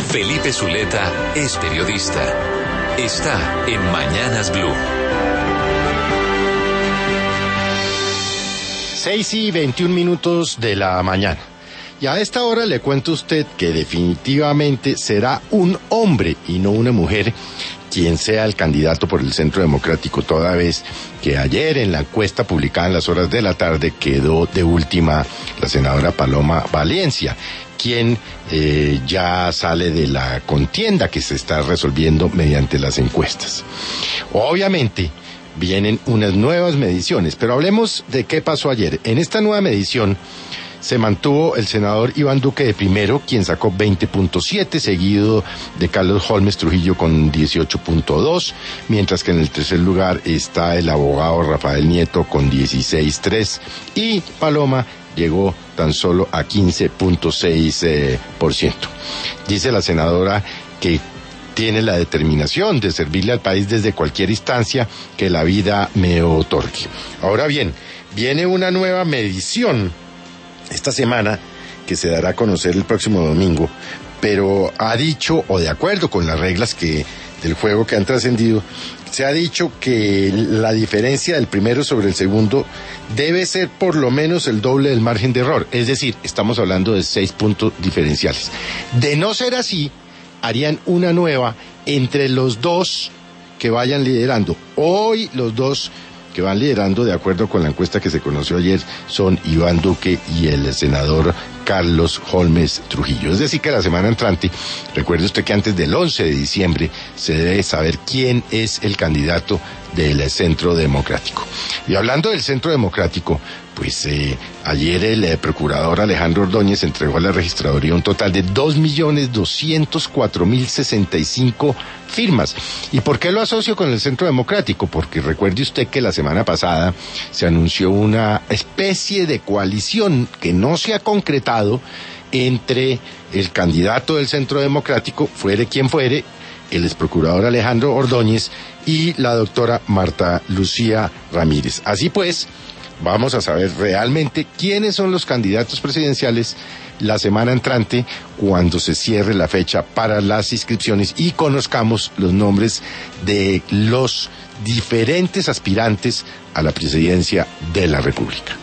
Felipe Zuleta es periodista. Está en Mañanas Blue. 6:21 de la mañana. Y a esta hora le cuento a usted que definitivamente será un hombre y no una mujer quien sea el candidato por el Centro Democrático, toda vez que ayer en la encuesta publicada en las horas de la tarde quedó de última la senadora Paloma Valencia, quien ya sale de la contienda que se está resolviendo mediante las encuestas. Obviamente vienen unas nuevas mediciones, pero hablemos de qué pasó ayer. En esta nueva medición se mantuvo el senador Iván Duque de primero, quien sacó 20.7, seguido de Carlos Holmes Trujillo con 18.2, mientras que en el tercer lugar está el abogado Rafael Nieto con 16.3 y Paloma llegó tan solo a 15.6%. Dice la senadora que tiene la determinación de servirle al país desde cualquier instancia que la vida me otorgue. Ahora bien, viene una nueva medición esta semana que se dará a conocer el próximo domingo, pero ha dicho, o de acuerdo con las reglas del juego que han trascendido, se ha dicho que la diferencia del primero sobre el segundo debe ser por lo menos el doble del margen de error, es decir, estamos hablando de 6 puntos diferenciales. De no ser así, harían una nueva entre los dos que vayan liderando. Hoy los dos que van liderando, de acuerdo con la encuesta que se conoció ayer, son Iván Duque y el senador Carlos Holmes Trujillo. Es decir, que la semana entrante, recuerde usted que antes del 11 de diciembre se debe saber quién es el candidato del Centro Democrático. Y hablando del Centro Democrático, pues ayer el procurador Alejandro Ordóñez entregó a la registraduría un total de 2.204.065 firmas. ¿Y por qué lo asocio con el Centro Democrático? Porque recuerde usted que la semana pasada se anunció una especie de coalición que no se ha concretado entre el candidato del Centro Democrático, fuere quien fuere, el exprocurador Alejandro Ordóñez y la doctora Marta Lucía Ramírez. Así pues, vamos a saber realmente quiénes son los candidatos presidenciales la semana entrante, cuando se cierre la fecha para las inscripciones y conozcamos los nombres de los diferentes aspirantes a la presidencia de la República.